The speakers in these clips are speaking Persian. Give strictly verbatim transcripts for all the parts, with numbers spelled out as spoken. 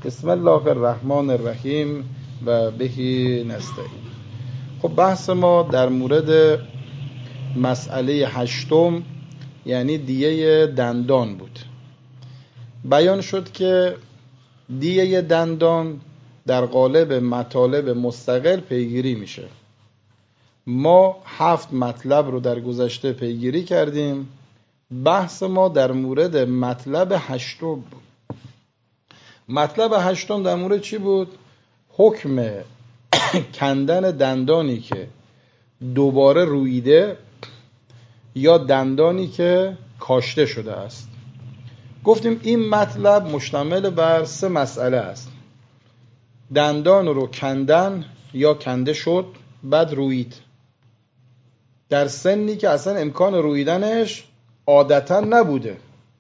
بسم الله الرحمن الرحیم و بهی نستعین. خب بحث ما در مورد مسئله هشتم یعنی دیه دندان بود. بیان شد که دیه دندان در قالب مطالب مستقل پیگیری میشه. ما هفت مطلب رو در گذشته پیگیری کردیم. بحث ما در مورد مطلب هشتم بود. مطلب هشتم در مورد چی بود؟ حکم کندن دندانی که دوباره رویده یا دندانی که کاشته شده است. گفتیم این مطلب مشتمل بر سه مسئله است: دندان رو کندن یا کنده شد بعد رویید در سنی که اصلا امکان رویدنش عادتا نبوده.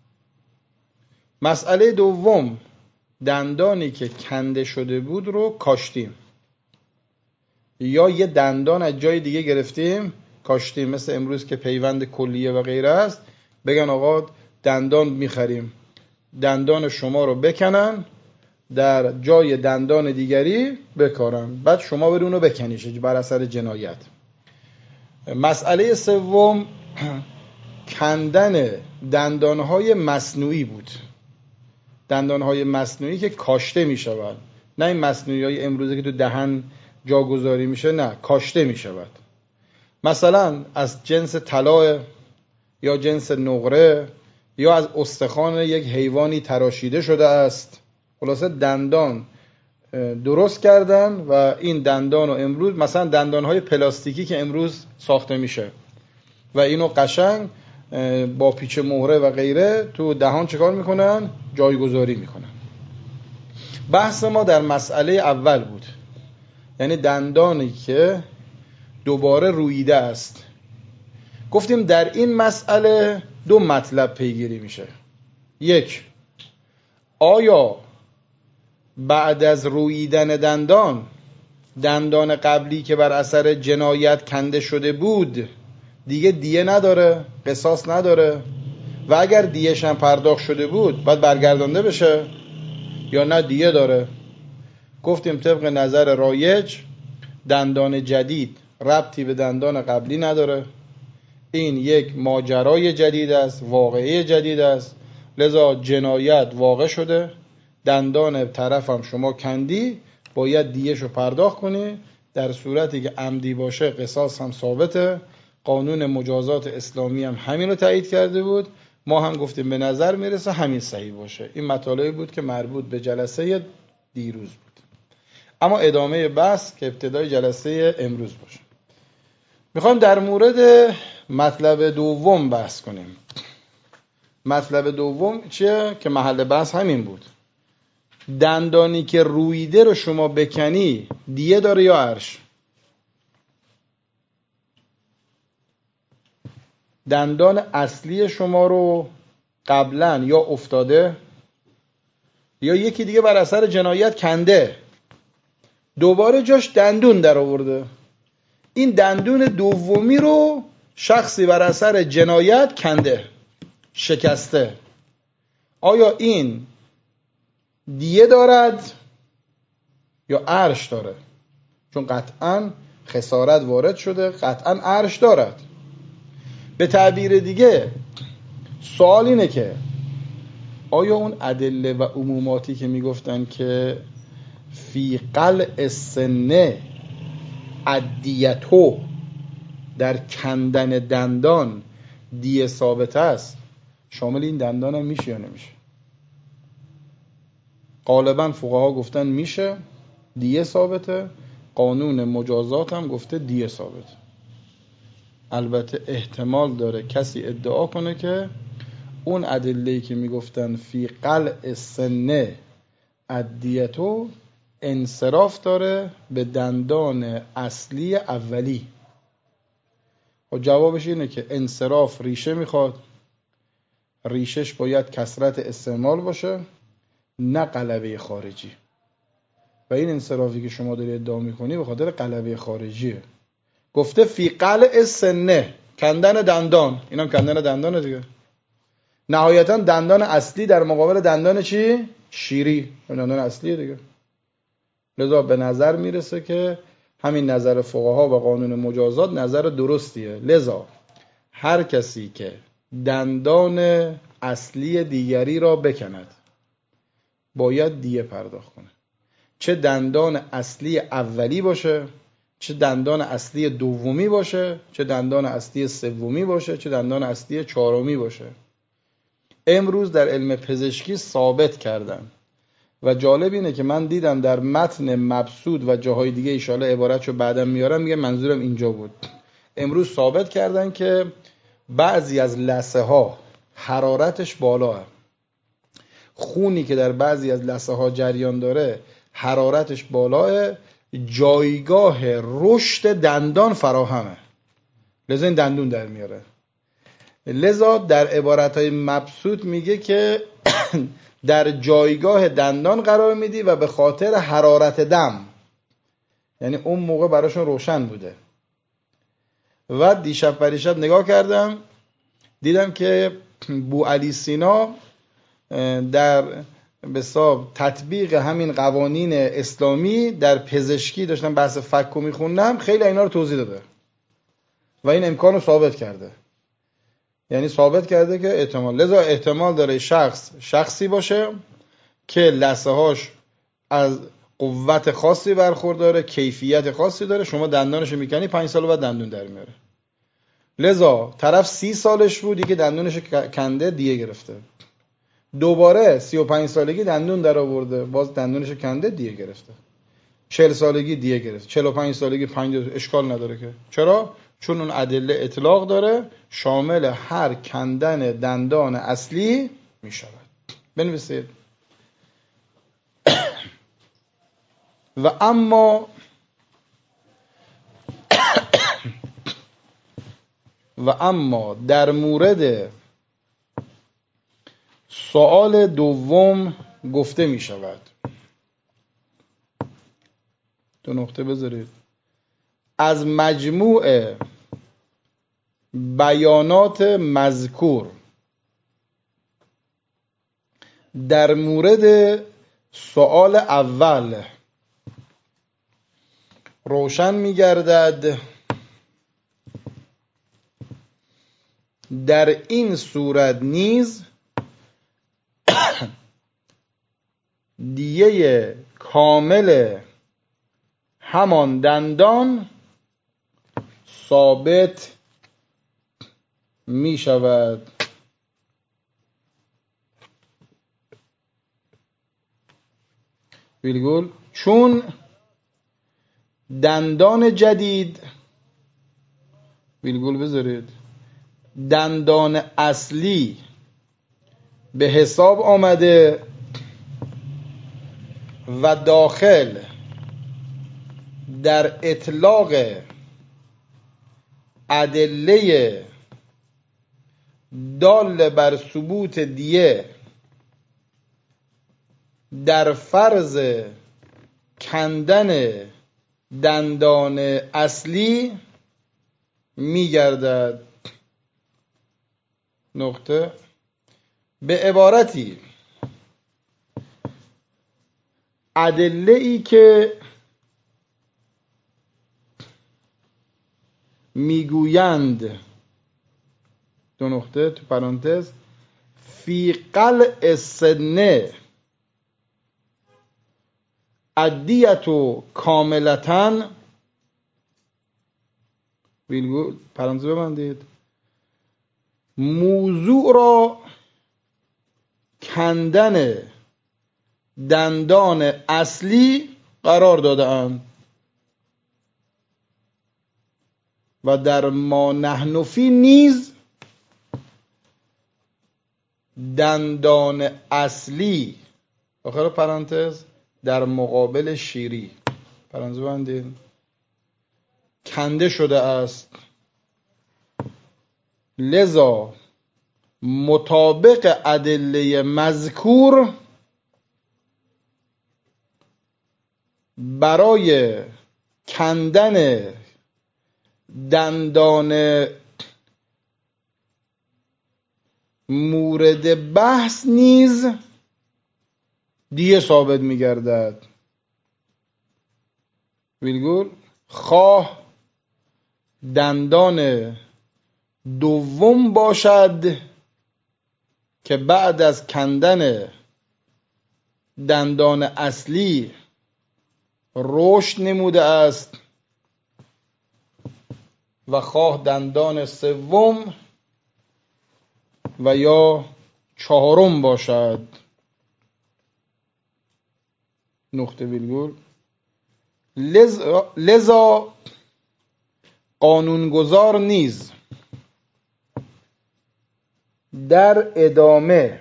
مسئله دوم، دندانی که کنده شده بود رو کاشتیم یا یه دندان از جای دیگه گرفتیم کاشتیم، مثل امروز که پیوند کلیه و غیره است، بگن آقا دندان میخریم، دندان شما رو بکنن در جای دندان دیگری بکارن، بعد شما برون رو بکنیش بر اثر جنایت. مسئله سوم کندن دندانهای مصنوعی بود، دندانهای مصنوعی که کاشته می شود، نه این مصنوعی های امروزی که تو دهن جاگذاری میشه، نه، کاشته می شود. مثلا از جنس طلا یا جنس نقره یا از استخوان یک حیوانی تراشیده شده است. خلاصه دندان درست کردن و این دندان رو امروز، مثلا دندانهای پلاستیکی که امروز ساخته میشه و اینو قشنگ با پیچ مهره و غیره تو دهان چکار میکنن؟ جایگذاری میکنن. بحث ما در مسئله اول بود، یعنی دندانی که دوباره رویده است. گفتیم در این مسئله دو مطلب پیگیری میشه. یک، آیا بعد از روییدن دندان دندان قبلی که بر اثر جنایت کنده شده بود دیگه دیه نداره، قصاص نداره، و اگر دیهش هم پرداخت شده بود باید برگردانده بشه یا نه دیه داره؟ گفتیم طبق نظر رایج دندان جدید ربطی به دندان قبلی نداره، این یک ماجرای جدید است، واقعه جدید است، لذا جنایت واقع شده، دندان طرف هم شما کندی، باید دیهشو پرداخت کنی. در صورتی که عمدی باشه قصاص هم ثابته. قانون مجازات اسلامی هم همین رو تایید کرده بود. ما هم گفتیم به نظر میرسه همین صحیح باشه. این مطالبی بود که مربوط به جلسه دیروز بود. اما ادامه بحث که ابتدای جلسه امروز باشه. میخوایم در مورد مطلب دوم بحث کنیم. مطلب دوم چیه؟ که محل بحث همین بود. دندانی که رویده رو شما بکنی دیه داره یا عرش؟ دندان اصلی شما رو قبلا یا افتاده یا یکی دیگه بر اثر جنایت کنده، دوباره جاش دندون در آورده، این دندون دومی رو شخصی بر اثر جنایت کنده، شکسته، آیا این دیه دارد یا عرش داره؟ چون قطعا خسارت وارد شده، قطعا عرش دارد. به تعبیر دیگه سوال اینه که آیا اون ادله و عموماتی که میگفتن که فی قلع السن الدیتو، در کندن دندان دیه ثابت است، شامل این دندان هم میشه یا نمیشه؟ غالبا فقها گفتن میشه، دیه ثابته، قانون مجازات هم گفته دیه ثابته. البته احتمال داره کسی ادعا کنه که اون ادله‌ای که میگفتن فی قلع السن الدیتو انصراف داره به دندان اصلی اولی. و جوابش اینه که انصراف ریشه میخواد، ریشش باید کثرت استعمال باشه نه قلبه خارجی، و این انصرافی که شما داری ادعا میکنی به خاطر قلبه خارجیه. گفته فی قلع السن، کندن دندان، اینم کندن دندان دیگه. نهایتا دندان اصلی در مقابل دندان چی؟ شیری دندان اصلیه دیگه. لذا به نظر میرسه که همین نظر فقها و قانون مجازات نظر درستیه. لذا هر کسی که دندان اصلی دیگری را بکند باید دیه پرداخت کنه، چه دندان اصلی اولی باشه، چه دندان اصلی دومی باشه، چه دندان اصلی سومی باشه، چه دندان اصلی چهارمی باشه. امروز در علم پزشکی ثابت کردن و جالب اینه که من دیدم در متن مبسوط و جاهای دیگه، ایشالا عبارتشو بعدم میارم، میگه منظورم اینجا بود. امروز ثابت کردن که بعضی از لثه ها حرارتش بالاه، خونی که در بعضی از لثه ها جریان داره حرارتش بالاه، جایگاه رشد دندان فراهمه، لذا این دندون در میاره. لذا در عبارتهای مبسوط میگه که در جایگاه دندان قرار میدی و به خاطر حرارت دم، یعنی اون موقع براشون روشن بوده. و دیشب پریشب نگاه کردم دیدم که بو علی سینا در بساب تطبیق همین قوانین اسلامی در پزشکی، داشتم بحث فکو میخوندم، خیلی اینا رو توضیح داده و این امکان رو ثابت کرده. یعنی ثابت کرده که احتمال، لذا احتمال داره شخص شخصی باشه که لثه هاش از قوت خاصی برخورداره، کیفیت خاصی داره، شما دندانش میکنی پنج سال بعد دندون در میاره. لذا طرف سی سالش بود دیگه دندونش کنده دیه گرفته، دوباره سی و پنج سالگی دندون در آورده باز دندونش کنده دیه گرفته، چهل سالگی دیه گرفته، چهل و پنج سالگی پنج، اشکال نداره که. چرا؟ چون اون ادله اطلاق داره، شامل هر کندن دندان اصلی می شود. بنویسید. و اما و اما در مورد سوال دوم گفته می شود، دو نقطه بذارید، از مجموع بیانات مذکور در مورد سوال اول روشن می گردد در این صورت نیز دیه کامل همان دندان ثابت می شود. ویلگول چون دندان جدید، ویلگول بذارید، دندان اصلی به حساب آمده و داخل در اطلاق ادله دال بر ثبوت دیه در فرض کندن دندان اصلی می گردد. نقطه. به عبارتی ادله ای که میگویند، دو نقطه تو پرانتز، فی قلع سنه ادیتو کاملتن، ویلگول پرانتز ببندید، موضوع را کندن دندان اصلی قرار داده اند و در ما نحن فی نیز دندان اصلی آخر پرانتز در مقابل شیری پرانتز بندید کنده شده است. لذا مطابق ادله مذکور برای کندن دندان مورد بحث نیز دیه ثابت میگردد. ویلگول خواه دندان دوم باشد که بعد از کندن دندان اصلی رشد نموده است و خواه دندان سوم و یا چهارم باشد. نقطه ویرگول. لذا, لذا قانونگذار نیز در ادامه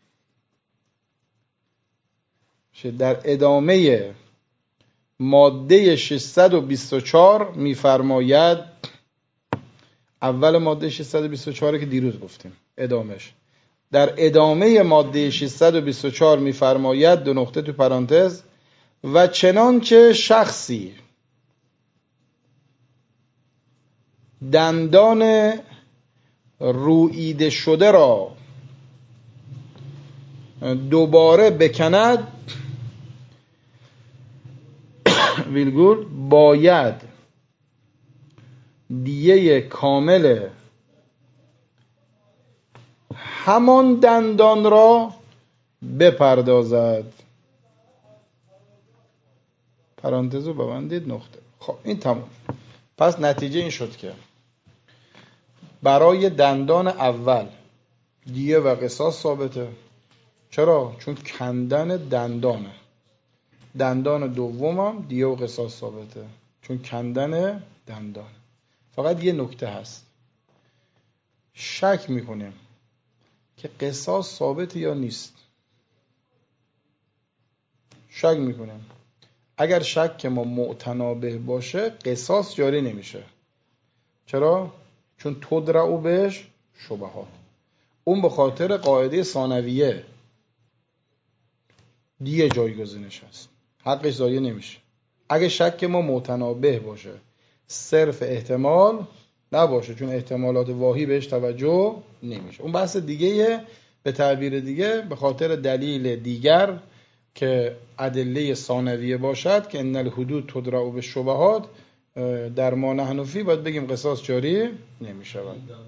در ادامه ماده ششصد و بیست و چهار می‌فرماید، اول ماده ششصد و بیست و چهار که دیروز گفتیم ادامش، در ادامه ماده ششصد و بیست و چهار می‌فرماید دو نقطه تو پرانتز و چنانچه شخصی دندان روییده شده را دوباره بکند ویلگول باید دیه کامل همان دندان را بپردازد. پرانتزو ببندید نقطه. خب این تمام. پس نتیجه این شد که برای دندان اول دیه و قصاص ثابته. چرا؟ چون کندن دندانه. دندان دومم دیه و قصاص ثابته چون کندن دندان. فقط یه نکته هست، شک میکنیم که قصاص ثابت یا نیست. شک میکنیم. اگر شک ما معتنابه باشه قصاص جاری نمیشه. چرا؟ چون تدرعو بهش شبهات. اون به خاطر قاعده ثانویه دیه جایگزینش هست، حقش ضایع نمیشه. اگه شک ما متنابه باشه، صرف احتمال نباشه، چون احتمالات واهی بهش توجه نمیشه، اون بحث دیگه. به تعبیر دیگه به خاطر دلیل دیگر که ادله ثانویه باشد که ان الحدود تدرع بالشبهات، در ما نحنفی باید بگیم قصاص جاری نمیشه.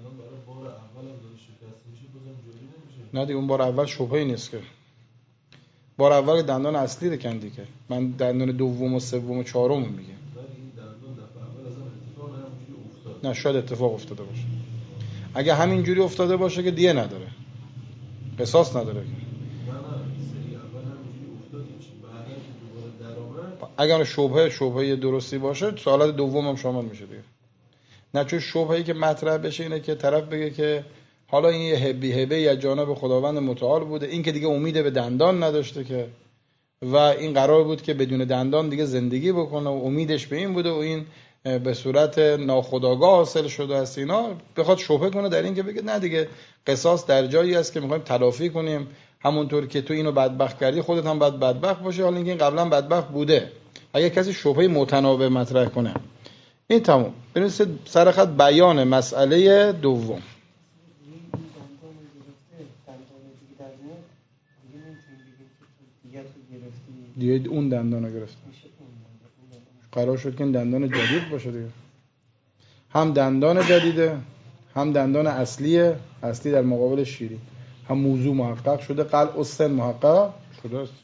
نه دیگه اون بار اول شبهه‌ای نیست که. بار اول دندان اصلی رو کندی که من دندان دوم و سوم و چهارم میگم. نه شاید اتفاق افتاده باشه. اگه همین جوری افتاده باشه که دیگه نداره، قصاص نداره. اگر شبهه شبهه درستی باشه سوالات دوم هم شامل میشه دیگه. نه چون شبهه‌ای که مطرح بشه اینه که طرف بگه که حالا این یه هبی هبه یا جانب خداوند متعال بوده، این که دیگه امید به دندان نداشته که، و این قرار بود که بدون دندان دیگه زندگی بکنه و امیدش به این بوده و این به صورت ناخودآگاه حاصل شده است. اینا بخواد شبهه کنه در این که بگه نه دیگه قصاص در جایی است که میخوایم تلافی کنیم، همونطور که تو اینو بدبخت کردی خودت هم باید بدبخت باشی، حالا اینکه این قبلا بدبخت بوده. اگه کسی شبهه متنابه مطرح کنه این تموم. بنویسید سر خط بیان مسئله دوم. دیگه اون دندان رو گرفت، قرار شد که این دندان جدید باشه دیگه. هم دندان جدیده، هم دندان اصلیه، اصلی در مقابل شیری، هم موضوع محقق شده، قلع السن محقق شده است.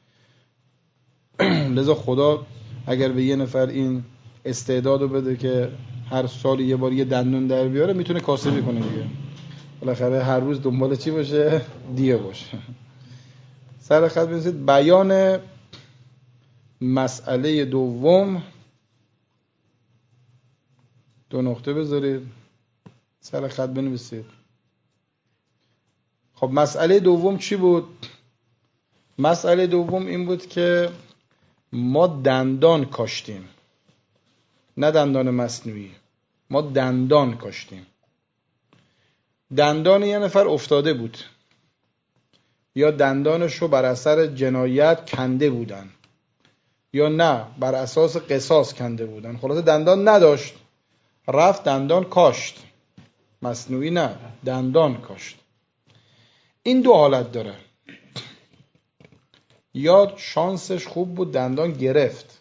لذا خدا اگر به یه نفر این استعدادو بده که هر سال یه بار یه دندون در بیاره، میتونه کاسبی کنه دیگه. بالاخره هر روز دنبال چی باشه؟ دیه باشه. سر خط بنویسید بیان مسئله دوم، دو نقطه بذارید سر خط بنویسید. خب مسئله دوم چی بود؟ مسئله دوم این بود که ما دندان کاشتیم، نه دندان مصنوعی، ما دندان کاشتیم. دندان یه نفر افتاده بود یا دندانشو بر اثر جنایت کنده بودن یا نه بر اساس قصاص کنده بودن، خلاصه دندان نداشت، رفت دندان کاشت. مصنوعی نه، دندان کاشت. این دو حالت داره. یا شانسش خوب بود دندان گرفت،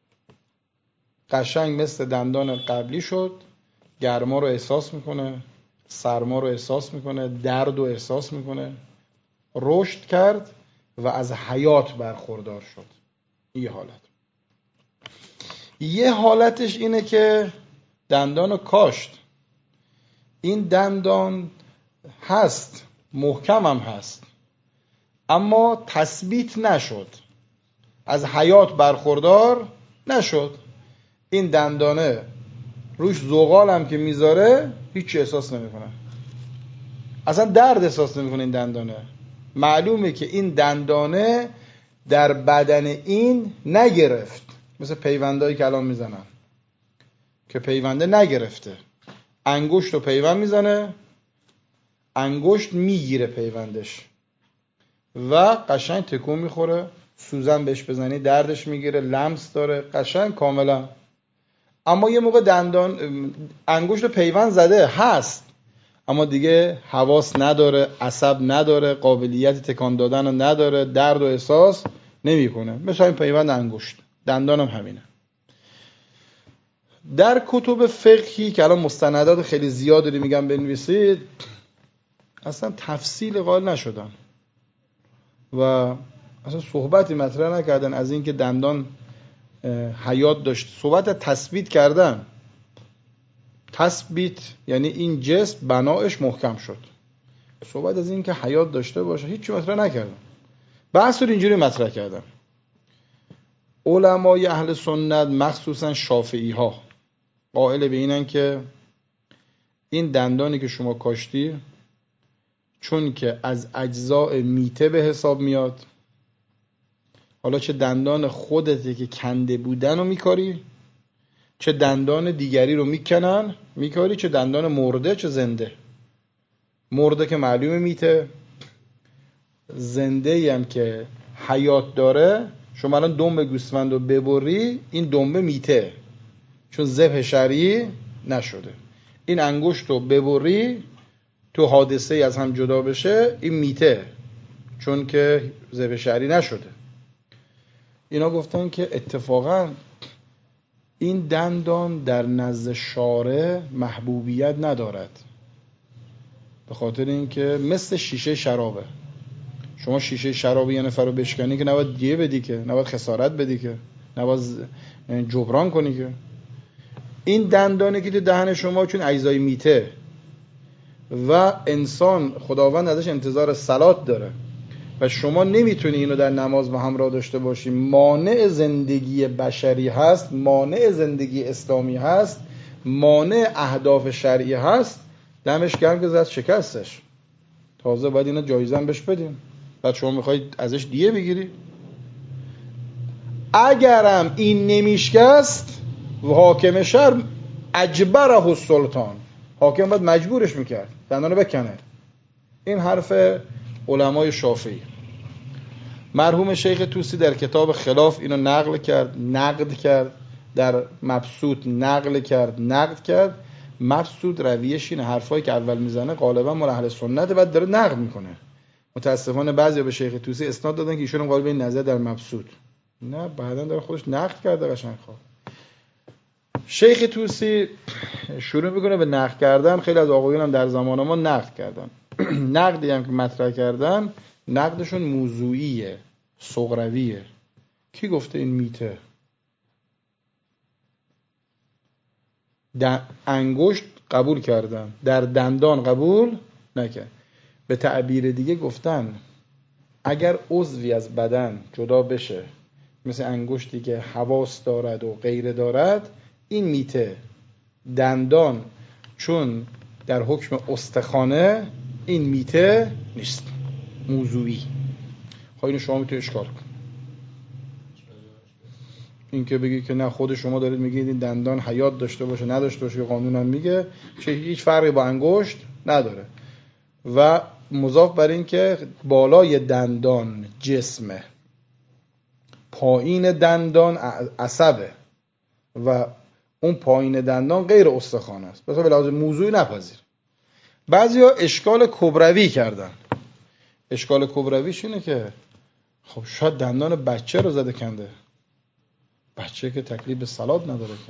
قشنگ مثل دندان قبلی شد، گرما رو احساس میکنه، سرما رو احساس میکنه، درد رو احساس میکنه، رشد کرد و از حیات برخوردار شد. یه حالت. یه حالتش اینه که دندان رو کاشت، این دندان هست، محکم هم هست، اما تثبیت نشد، از حیات برخوردار نشد. این دندانه روش زغال هم که میذاره هیچ احساس نمیکنه، اصلا درد احساس نمیکنه این دندانه. معلومه که این دندانه در بدن این نگرفت، مثل پیوندایی که الان میزنن که پیونده نگرفته، انگشت رو پیوند میزنه، انگشت میگیره پیوندش و قشنگ تکون میخوره، سوزن بهش بزنی دردش میگیره، لمس داره قشنگ کاملا. اما یه موقع دندان انگشت رو پیوند زده هست، اما دیگه حواس نداره، عصب نداره، قابلیت تکان دادن رو نداره، درد و احساس نمیکنه. مثل این پیوند انگشت، دندان هم همینه. در کتب فقهی که الان مستندات خیلی زیادی رو میگم بنویسید، اصلا تفصیل قائل نشدن و اصلا صحبتی مطرح نکردن از این که دندان حیات داشت. صحبت تثبیت کردن. تثبیت یعنی این جسم بنایش محکم شد. صحبت از این که حیات داشته باشه هیچ مطرح نکردن. بحث رو اینجوری مطرح کردن علمای اهل سنت، مخصوصا شافعی ها، قائل به اینن که این دندانی که شما کاشتی چون که از اجزاء میته به حساب میاد، حالا چه دندان خودتی که کنده بودن رو میکاری، چه دندان دیگری رو میکنن میکاری، چه دندان مرده چه زنده. مرده که معلومه میته، زنده ای هم که حیات داره. شما الان دنبه گوسفند رو ببری، این دنبه میته چون ذبح شرعی نشده. این انگشت رو ببری تو حادثه ای از هم جدا بشه، این میته چون که ذبح شرعی نشده. اینا گفتن که اتفاقا این دندان در نزد شارع محبوبیت ندارد، به خاطر اینکه مثل شیشه شرابه. شما شیشه شراب یه نفر رو بشکنی که نباید دیه بدی، که نباید خسارت بدی، که نباید جبران کنی. که این دندانه که تو دهن شما چون اجزای میته و انسان خداوند ازش انتظار صلات داره و شما نمیتونی اینو در نماز با همراه داشته باشی، مانع زندگی بشری هست، مانع زندگی اسلامی هست، مانع اهداف شرعی هست، دمش گرم که زد شکستش. تازه باید اینا جایزه هم بهش بدیم، بعد شما میخواید ازش دیه بگیری. اگرم این نمیشکست و حاکم شهر اجبره السلطان، حاکم باید مجبورش میکرد دندانو بکنه. این حرف علمای شافعی. مرحوم شیخ طوسی در کتاب خلاف اینو نقل کرد، نقد کرد، در مبسوط نقل کرد، نقد کرد. مبسوط رویش این حرفایی که اول میزنه غالبا مال اهل سنت، بعد داره نقد میکنه. متاسفانه بعضیا به شیخ طوسی اسناد دادن که ایشون هم غالبا این نظر در مبسوط نه، بعداً داره خودش نقد کرده قشنگ. خواب شیخ طوسی شروع میکنه به نقد کردن. خیلی از آقایون هم در زمان ما نقد کردن. نقدی هم که مطرح کردن نقدشون موضوعیه، صغرویه. کی گفته این میته؟ در انگشت قبول کردن، در دندان قبول نکرد. به تعبیر دیگه گفتن اگر عضوی از بدن جدا بشه، مثل انگشتی که حواس دارد و غیره دارد، این میته. دندان چون در حکم استخوانه، این میته نیست، موضوعی. خب اینو شما میتونید اشکال کن. این که بگی که نه خود شما دارید میگید این دندان حیات داشته باشه نداشته باشه، قانون هم میگه چه هیچ فرقی با انگشت نداره. و مضاف بر این که بالای دندان جسمه، پایین دندان عصبه و اون پایین دندان غیر استخوان است. بس به لحاظ موضوعی نپذیر. بعضیا اشکال کبروی کردن. اشکال کبرویش اینه که خب شاید دندان بچه رو زده کنده، بچه که تکلیف به صلات نداره که.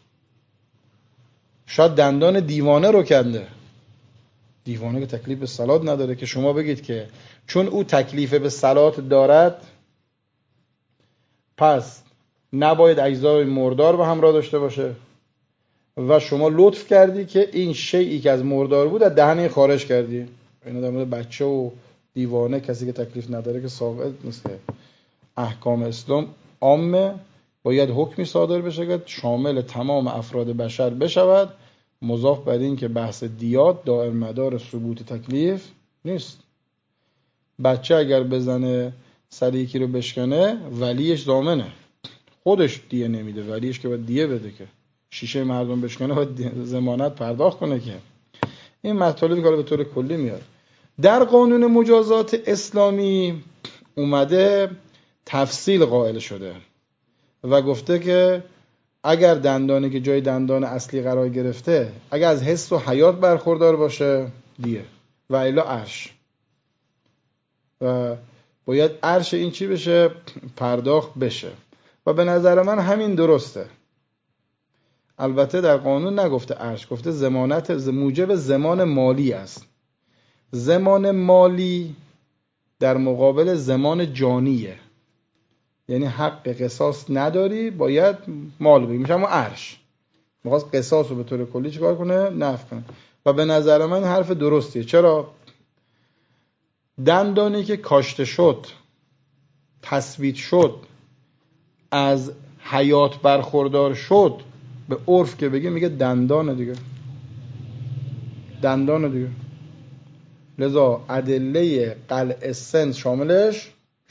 شاید دندان دیوانه رو کنده، دیوانه که تکلیف به صلات نداره که شما بگید که چون او تکلیف به صلات دارد پس نباید اجزای مردار به همراه داشته باشه و شما لطف کردی که این شیئی که از مردار بود از دهن خارج کردی. این در مورد بچه و دیوانه کسی که تکلیف نداره که ساقط نیست. احکام اسلام عامه، باید حکمی صادر بشه که شامل تمام افراد بشر بشود، مضاف بر این که بحث دیات دائر مدار ثبوت تکلیف نیست. بچه اگر بزنه سر یکی رو بشکنه ولیش ضامنه، خودش دیه نمیده، ولیش که باید دیه بده، که شیشه مردم بشکنه باید ضمانت پرداخت کنه. که این مطالبی که به طور کلی میاد در قانون مجازات اسلامی اومده تفصیل قائل شده و گفته که اگر دندانی که جای دندان اصلی قرار گرفته اگر از حس و حیات برخوردار باشه دیه و الا عرش، و باید عرش این چی بشه؟ پرداخت بشه. و به نظر من همین درسته. البته در قانون نگفته عرش، گفته ضمانت موجب ضمان مالی است. ضمان مالی در مقابل ضمان جانیه، یعنی حق قصاص نداری، باید مال بگی، میشه اما عرش میخواست قصاص رو به طور کلی چیکار کنه؟ نفی کنه. و به نظر من حرف درستیه. چرا؟ دندانی که کاشته شد، تثبیت شد، از حیات برخوردار شد، به عرف که بگه میگه دندان دیگه، دندان دیگه. لذا ادله قلع سن شاملش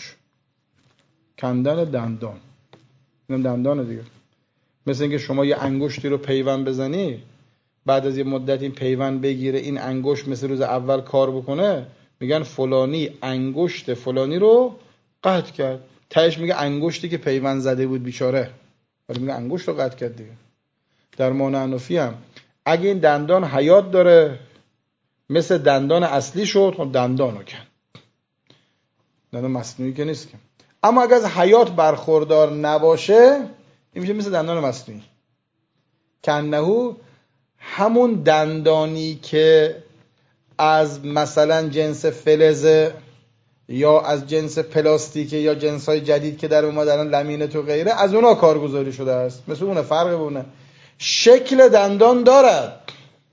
کندن دندان، اینم دندان دیگه. مثل اینکه شما یه انگشتی رو پیوند بزنی، بعد از یه مدت این پیوند بگیره، این انگشت مثل روز اول کار بکنه، میگن فلانی انگشت فلانی رو قطع کرد. تهش میگه انگشتی که پیوند زده بود بیچاره، ولی میگه انگشت رو قطع کرد دیگه. در مانع حنفی هم اگه این دندان حیات داره مثل دندان اصلی شد، خب دندانو کن، دندان مصنوعی که نیست که. اما اگه از حیات برخوردار نباشه این میشه مثل دندان مصنوعی، کنهو همون دندانی که از مثلا جنس فلزه یا از جنس پلاستیکه یا جنس‌های جدید که در اومد الان لامینت و غیره، از اونا کارگزاری شده است. مثل اونه، فرق بونه. شکل دندان دارد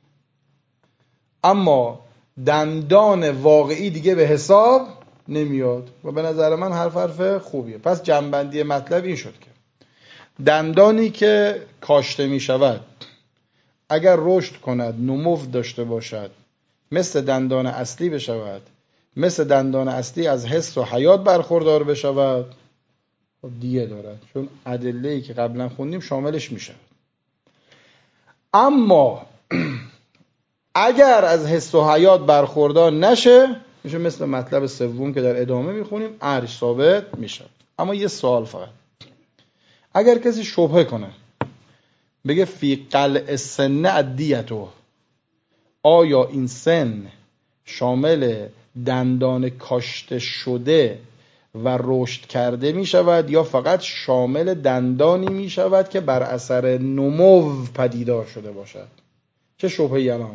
اما دندان واقعی دیگه به حساب نمیاد و به نظر من حرف حرف خوبیه. پس جنبندی مطلب این شد که دندانی که کاشته می شود اگر رشد کند، نمو داشته باشد، مثل دندان اصلی بشود، مثل دندان اصلی از حس و حیات برخوردار بشود، خب دیه دارد، چون ادله‌ای که قبلا خوندیم شاملش میشه. اما اگر از حس و حیات برخوردار نشه، میشه مثل مطلب سوم که در ادامه میخونیم عرش ثابت میشه. اما یه سوال فقط، اگر کسی شبهه کنه بگه فی قلع سن ادیتو، آیا این سن شامل دندان کاشته شده و رشد کرده می شود یا فقط شامل دندانی می شود که بر اثر نمو پدیدار شده باشد؟ چه شبهه‌ای الان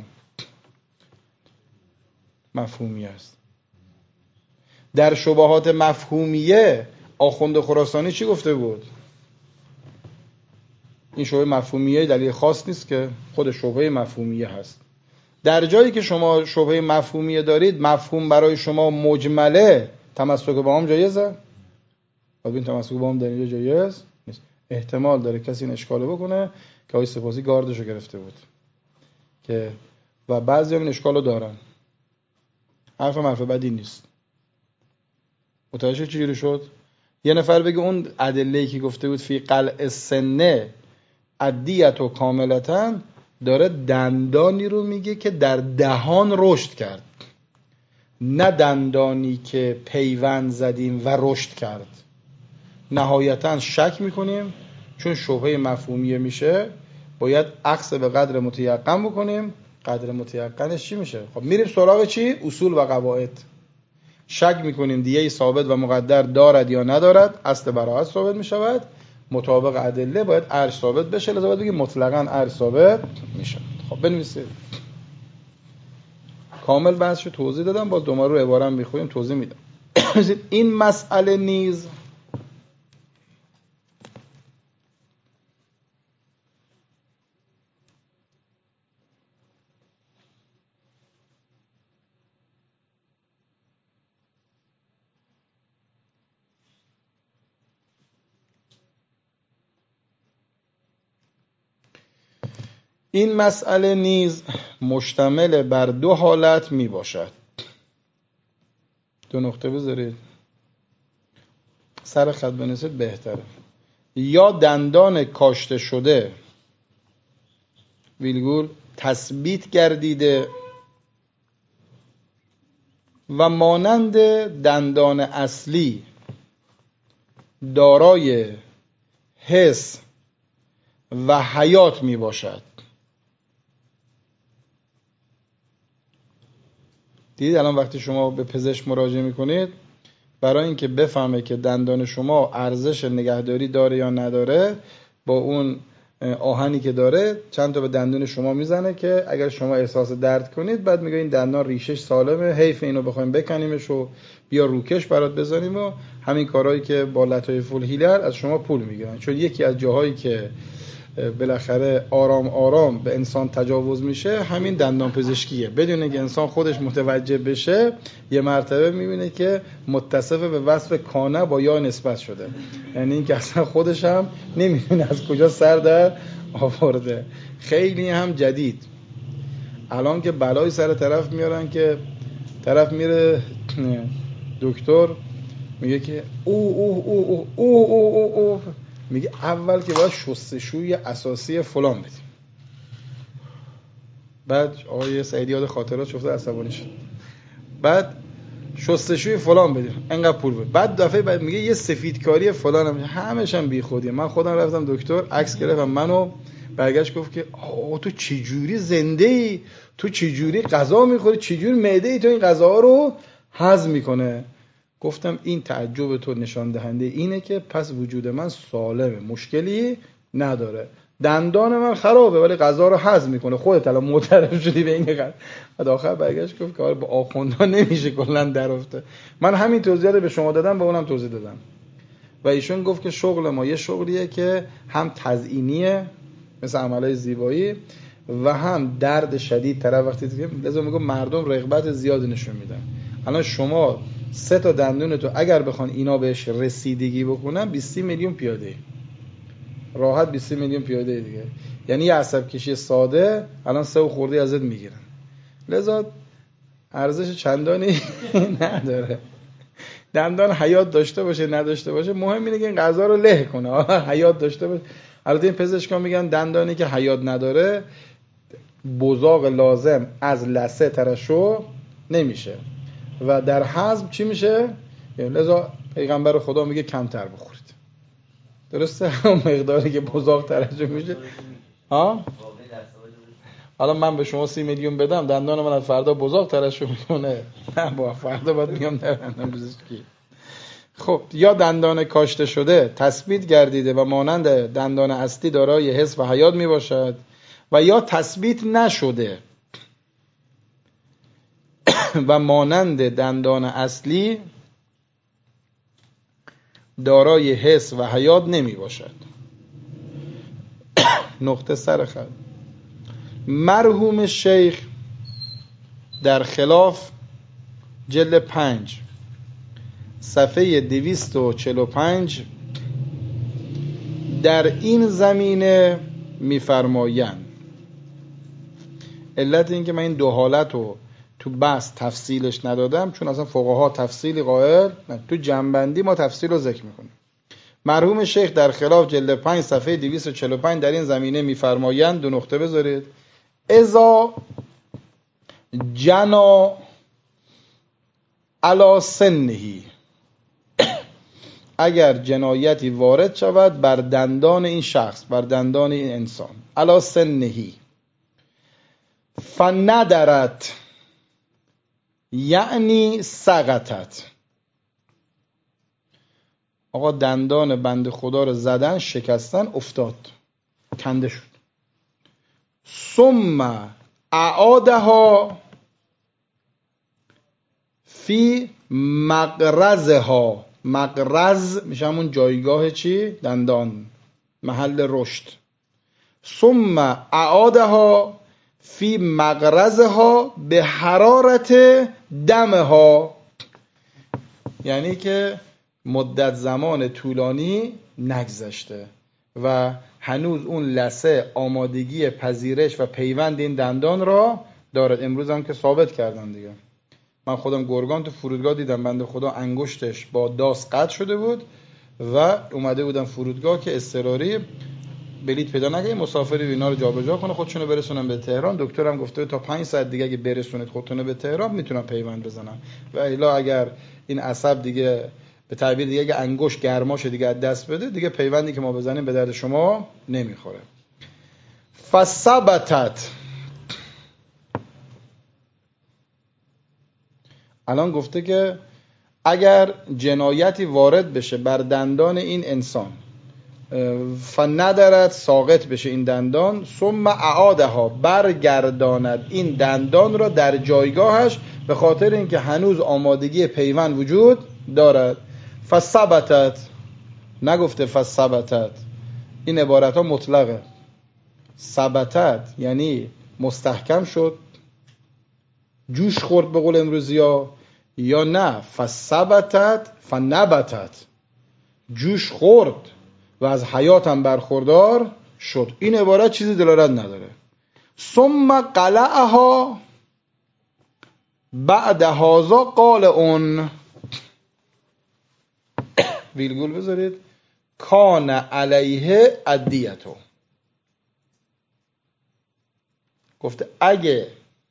مفهومی است؟ در شبهات مفهومیه آخوند خراسانی چی گفته بود؟ این شبهه مفهومیه دلیل خاص نیست که، خود شبهه مفهومیه هست. در جایی که شما شبهه مفهومیه دارید، مفهوم برای شما مجمله، تمسک با هم جایزه؟ خب این تمسک با هم در اینجا جایز نیست. احتمال داره کسی این اشکالو بکنه که آقای سپاسی گاردشو گرفته بود که و بعضی هم این اشکالو دارن. حرف حرف بدی نیست. متوجه چجوری شد؟ یه نفر بگه اون ادله‌ای که گفته بود فی قلع سنه ادیتو کاملتن، داره دندانی رو میگه که در دهان رشد کرد، نه دندانی که پیوند زدیم و رشد کرد. نهایتاً شک میکنیم چون شبهه مفهومیه میشه، باید اخذ به قدر متیقن بکنیم. قدر متیقنش چی میشه؟ خب میریم سراغ چی؟ اصول و قواعد. شک میکنیم دیه ثابت و مقدر دارد یا ندارد، اصل براءت ثابت میشود، مطابق ادله باید عرش ثابت بشه، لذا باید بگیم مطلقاً عرش ثابت میشه. خب بنویسید. کامل بحثشو توضیح دادم، باز دوباره رو عبارم میخونیم توضیح میدم. این مسئله نیز این مسئله نیز مشتمل بر دو حالت می باشد. دو نقطه بذارید سر خط بنویسید بهتره. یا دندان کاشته شده ویلگول تثبیت گردیده و مانند دندان اصلی دارای حس و حیات می باشد. دیدید الان وقتی شما به پزشک مراجعه میکنید، برای اینکه بفهمه که دندان شما ارزش نگهداری داره یا نداره، با اون آهنی که داره چند تا به دندون شما میزنه که اگر شما احساس درد کنید بعد میگه این دندان ریشش سالمه، حیف اینو بخوایم بکنیمش و بیا روکش برات بزنیم و همین کارهایی که با لطایف الهیلر از شما پول میگیرن. چون یکی از جاهایی که بالاخره آرام آرام به انسان تجاوز میشه همین دندان پزشکیه. بدون اینکه انسان خودش متوجه بشه یه مرتبه میبینه که متصف به وصف کانه با یا نسبت شده، یعنی اینکه اصلا خودش هم نمیدونه از کجا سر در آورده. خیلی هم جدید الان که بلای سر طرف میارن که طرف میره دکتر میگه که او او او او او او او, او. میگه اول که باید شستشوی اساسی فلان بدیم. بعد آقای سعیدی یاد خاطرات شفته عصبانی شد. بعد شستشوی فلان بدیم انقدر پول بده. بعد دفعه بعد میگه یه سفیدکاری فلان هم، همش هم بیخودیه. من خودم رفتم دکتر عکس گرفتم منو، برگشت گفت که آه تو چه جوری زنده ای، تو چه جوری غذا میخوری، چه جوری معده ای تو این غذاها رو هضم میکنه. گفتم این تعجب تو نشان دهنده اینه که پس وجود من سالمه، مشکلی نداره، دندان من خرابه ولی غذا رو هضم میکنه. خودت الان معترف شدی به این قضیه. بعد آخر برگشت گفت که آره با آخوندا نمیشه کلا درفته. من همین توضیحات به شما دادم، به اونم توضیح دادم. و ایشون گفت که شغل ما یه شغلیه که هم تزیینیه مثل عملای زیبایی و هم درد شدید طرف وقتی که لازم میگم مردم رغبت زیادی نشون میدن. الان شما سه تا دندون تو اگر بخوان اینا بهش رسیدگی بکنن بیست میلیون پیاده، راحت بیست میلیون پیاده دیگه، یعنی یه عصب کشی ساده الان سه و خورده ازت میگیرن. لذا ارزش چندانی نداره دندان حیات داشته باشه نداشته باشه، مهم اینه که این غذا رو له کنه، حیات داشته باشه. البته این پزشکان میگن دندانی که حیات نداره بزاق لازم از لثه ترشح نمیشه و در هضم چی میشه؟ لذا پیغمبر خدا میگه کمتر بخورید. درسته؟ اون مقداری که بزاق ترشح میشه. ها؟ حالا من به شما سی میلیون بدم دندان من از فردا بزاق ترشح میکنه؟ نه با فردا باید میام در دندان پزشکی. خب یا دندان کاشته شده تثبیت گردیده و مانند دندان اصلی دارای حس و حیات می باشد، و یا تثبیت نشده و مانند دندان اصلی دارای حس و حیات نمی باشد. نقطه سرخط. مرحوم شیخ در خلاف جلد پنج صفحه دویست و چهل و پنج در این زمینه می‌فرمایند علت این که من این دو حالت رو تو بحث تفصیلش ندادم چون اصلا فقها تفصیلی قائل نه، تو جنبندی ما تفصیل رو ذکر میکنیم. مرحوم شیخ در خلاف جلد پنج صفحه دویست و چهل و پنج در این زمینه می‌فرمایند، دو نقطه بذارید، اذا جنا علی سنهی، اگر جنایتی وارد شود بر دندان این شخص، بر دندان این انسان، علی سنهی، فندرت یعنی سقطت. آقا دندان بنده خدا رو زدن، شکستن، افتاد، کنده شد. ثم اعادها فی مقرزها. مقرز میشه همون جایگاه چی؟ دندان، محل رشد. ثم اعادها فی مقرزها به حرارت دمها، یعنی که مدت زمان طولانی نگذشته و هنوز اون لثه آمادگی پذیرش و پیوند این دندان را دارد. امروز هم که ثابت کردن دیگه. من خودم گرگان تو فرودگاه دیدم، بنده خدا انگشتش با داس قطع شده بود و اومده بودن فرودگاه که اضطراری بلیط پیدا نکنه مسافری اینا رو جابجا کنه خودشونو برسونن به تهران. دکترم گفته تا پنج ساعت دیگه اگه برسونید خودتون به تهران میتونن پیوند بزنن و الا اگر این عصب دیگه به تعبیر دیگه اگه انگشت گرماش دیگه از دست بده دیگه پیوندی که ما بزنیم به درد شما نمیخوره. فثبتت. الان گفته که اگر جنایتی وارد بشه بر دندان این انسان، فندرت ساقط بشه این دندان، ثم اعادها برگرداند این دندان را در جایگاهش به خاطر اینکه هنوز آمادگی پیوند وجود دارد. فثبتت، نگفته فثبتت. این عبارت ها مطلقه. ثبتت یعنی مستحکم شد، جوش خورد به قول امروزی ها، یا نه فثبتت فنبتت، جوش خورد و از حیات هم برخوردار شد. این عبارت چیزی دلالت نداره. ثم قلعها بعد هذا قال اون، ویلگول بذارید، کان علیه ادیتو. گفته اگه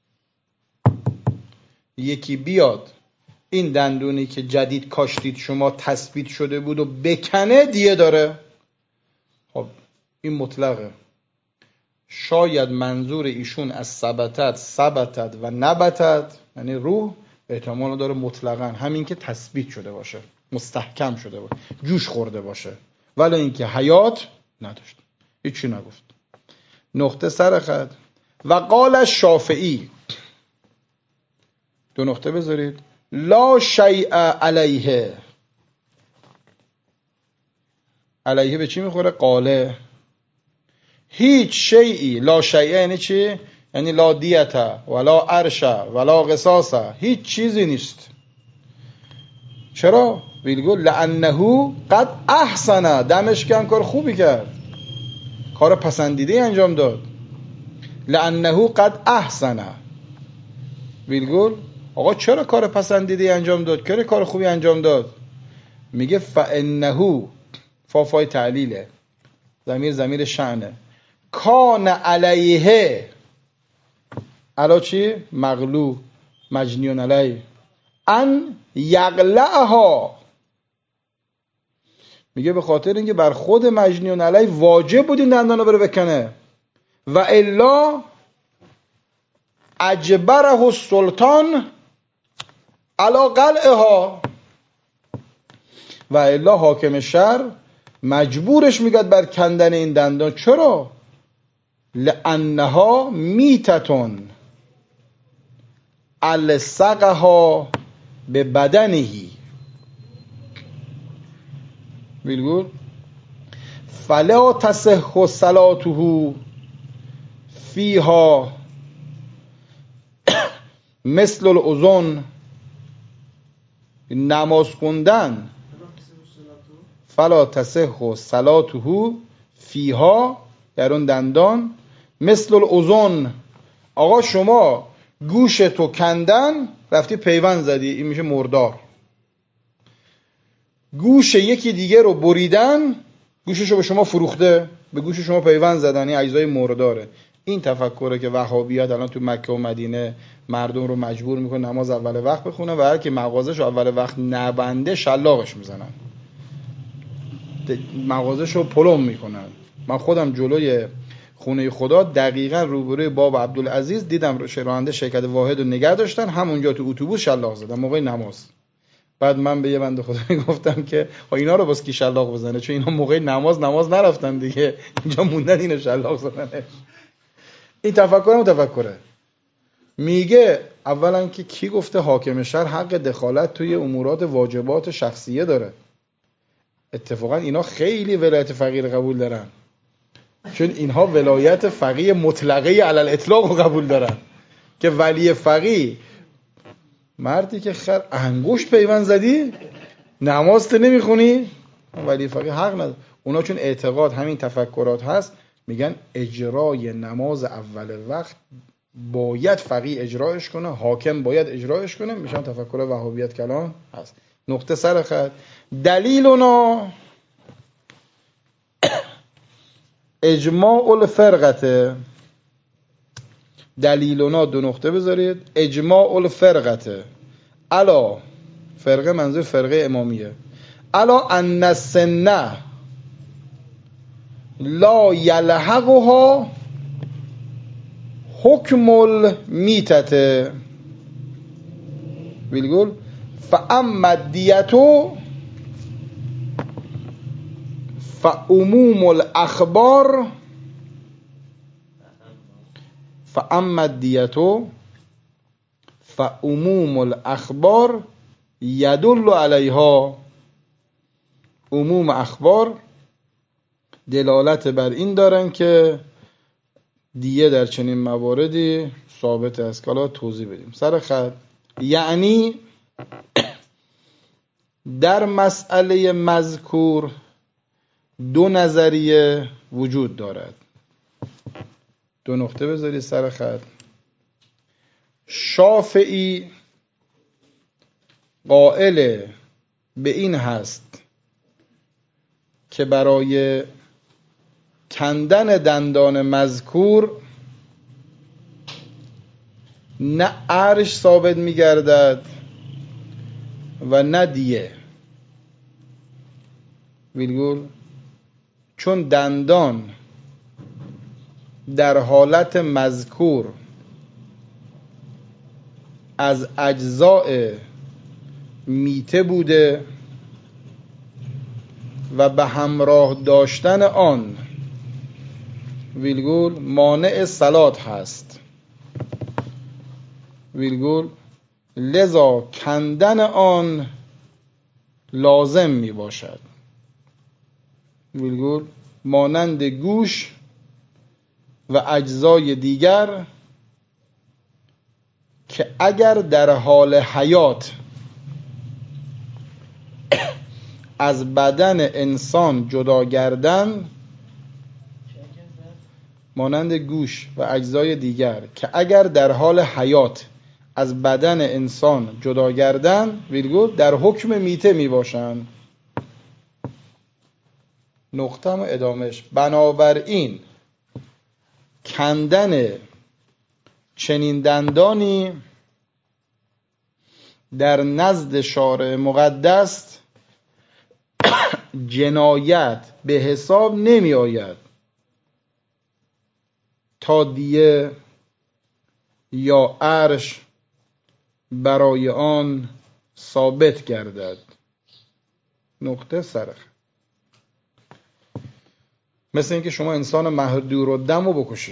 یکی بیاد این دندونی که جدید کاشتید شما تثبیت شده بود و بکنه، دیه داره. خب این مطلقه. شاید منظور ایشون از ثبتت ثبتت و نبتت یعنی روح احتمال داره مطلقاً همین که تثبیت شده باشه، مستحکم شده باشه، جوش خورده باشه، ولی اینکه حیات نداشت. هیچی نگفت. نقطه سر خط. و قال شافعی، دو نقطه بذارید، لا شیء علیه. علیه به چی میخوره؟ قاله. هیچ شیئی، لا شیء یعنی چی؟ یعنی لا دیتا ولا عرش ولا قصاص، هیچ چیزی نیست. چرا؟ ویلگو لانه قد احسن، دمش کم کار خوبی کرد، کار پسندیده انجام داد. لانه قد احسن. ویلگول آقا چرا کار پسندیده انجام داد؟ چرا کار خوبی انجام داد؟ میگه فانه، فافای تعلیله، ضمیر ضمیر شأنه، کان علیه، علا چی؟ مغلو، مجنیون علیه، ان یقلعها. میگه به خاطر اینکه بر خود مجنیون علیه واجب بود این دندانو بره بکنه، و الا اجبره السلطان علی قلعها، و الا حاکم شهر مجبورش میگد بر کندن این دندان. چرا؟ لانها میتتون السقها به بدنهی. بیلگول فلا تصح صلاته فیها مثل الاذن. نماز خوندن فلا تصح صلاته فیها در اون دندان مثل الاذن. آقا شما گوش تو کندن رفتی پیوند زدی، این میشه مردار. گوش یکی دیگه رو بریدن، گوششو به شما فروخته، به گوش شما پیوند زدن، این اجزای مرداره. این تفکره که وهابیات الان تو مکه و مدینه مردم رو مجبور میکنه نماز اول وقت بخونه و هر کی مغازه‌شو اول وقت نبنده شلاقش میزنن، مغازه‌شو پلم میکنن. من خودم جلوی خونه خدا دقیقاً روبروی باب عبدالعزیز دیدم راننده شرکت واحد رو نگه داشتن، همونجا تو اتوبوس شلاق زدن موقع نماز. بعد من به یه بنده خدایی گفتم که اینا رو باز کی شلاق بزنه، چون اینا موقع نماز نماز نرفتن دیگه، اینجا موندن اینو شلاق زدن. این تفکر متفکره. میگه اولا که کی گفته حاکم شهر حق دخالت توی امورات واجبات شخصیه داره؟ اتفاقا اینا خیلی ولایت فقیه قبول دارن، چون اینها ولایت فقیه مطلقه علی الاطلاق رو قبول دارن که ولی فقیه مردی که خر انگشت پیوند زدی نماز ته نمیخونی، ولی فقیه حق نداره. اونا چون اعتقاد همین تفکرات هست میگن اجرای نماز اول وقت باید فقیه اجرایش کنه، حاکم باید اجرایش کنه، میشن تفکر وهابیت کلام هست. نقطه سر خط. دلیلنا اجماع الفرقته. دلیلنا دو نقطه بذارید. اجماع الفرقته الا، فرقه منظور فرقه امامیه، الا ان السنه لا یلحقها حکم المیتته ویلگول فاما الدیتو فعموم الاخبار فاما الدیتو فعموم الاخبار یدل علیها. عموم اخبار دلالت بر این دارن که دیه در چنین مواردی ثابت است که حالا توضیح بدیم. سر خط یعنی در مسئله مذکور دو نظریه وجود دارد. دو نقطه بذارید سر خط. شافعی قائل به این هست که برای کندن دندان مذکور نه عرش ثابت می گردد و نه دیه. ویلگول چون دندان در حالت مذکور از اجزاء میته بوده و به همراه داشتن آن ویلگول مانع صلات هست، ویلگول لذا کندن آن لازم می باشد، ویلگول مانند گوش و اجزای دیگر که اگر در حال حیات از بدن انسان جدا گردن، مانند گوش و اجزای دیگر که اگر در حال حیات از بدن انسان جدا گردن ویلگول در حکم میته می باشند. نقطه و ادامش. بنابراین کندن چنین دندانی در نزد شارع مقدس جنایت به حساب نمی آید تا دیه یا عرش برای آن ثابت گردد. نقطه سرخ. مثل اینکه شما انسان مهدور و دم رو بکشی،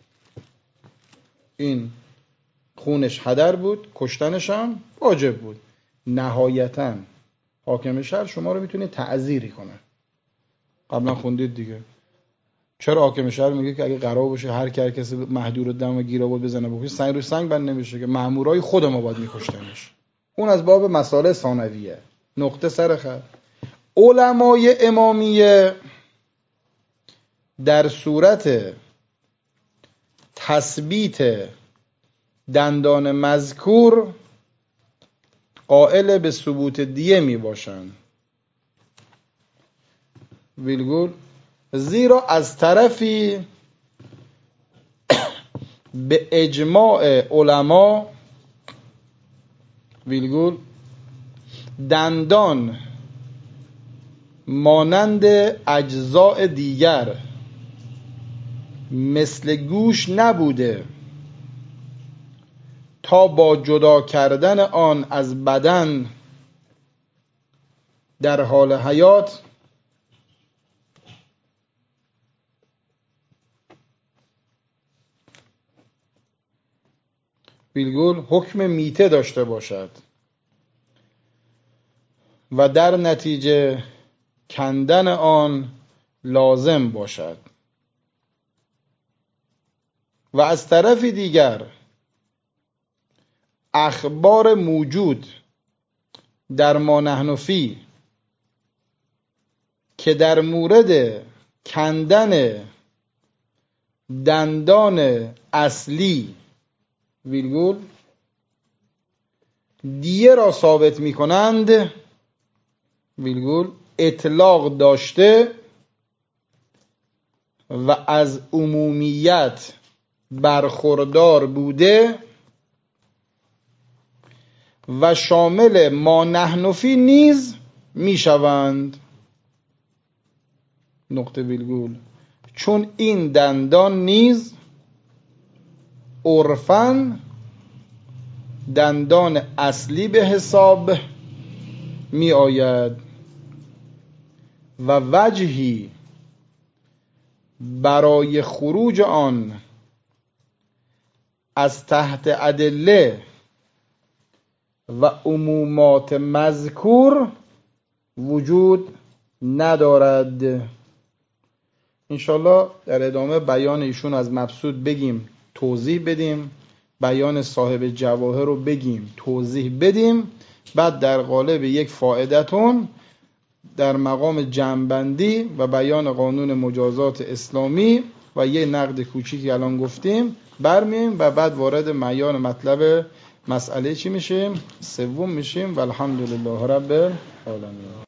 این خونش هدر بود، کشتنش هم واجب بود، نهایتاً حاکم شهر شما رو میتونه تعزیری کنه. قبلا خوندید دیگه. چرا حاکم شهر میگه که اگه قرار باشه هر کی هر کسی مهدور دم و گیر آورد بزنه بکشه، سنگ رو سنگ بند نمیشه که مامورای خود ما باید میکشتنش. اون از باب مسائل ثانویه. نقطه سر خط. علمای امامیه در صورت تثبیت دندان مذکور قائل به ثبوت دیه می باشند، ویلگول زیرا از طرفی به اجماع علما ویلگول دندان مانند اجزاء دیگر مثل گوش نبوده تا با جدا کردن آن از بدن در حال حیات بالگل حکم میته داشته باشد و در نتیجه کندن آن لازم باشد و از طرف دیگر اخبار موجود در ما نحن فی که در مورد کندن دندان اصلی ویرگول دیه را ثابت می کنند ویرگول اطلاق داشته و از عمومیت برخوردار بوده و شامل ما نحن فی نیز می شوند. نقطه ویرگول چون این دندان نیز عرفاً دندان اصلی به حساب می آید و وجهی برای خروج آن از تحت ادله و عمومات مذکور وجود ندارد. انشالله در ادامه بیان ایشون از مبسوط بگیم، توضیح بدیم، بیان صاحب جواهر رو بگیم، توضیح بدیم، بعد در قالب یک فائدتون در مقام جمع‌بندی و بیان قانون مجازات اسلامی و یه نقد کوچیکی الان گفتیم برمیم و بعد وارد بیان مطلب مسئله چی میشیم؟ سوم میشیم و الحمدلله رب العالمین.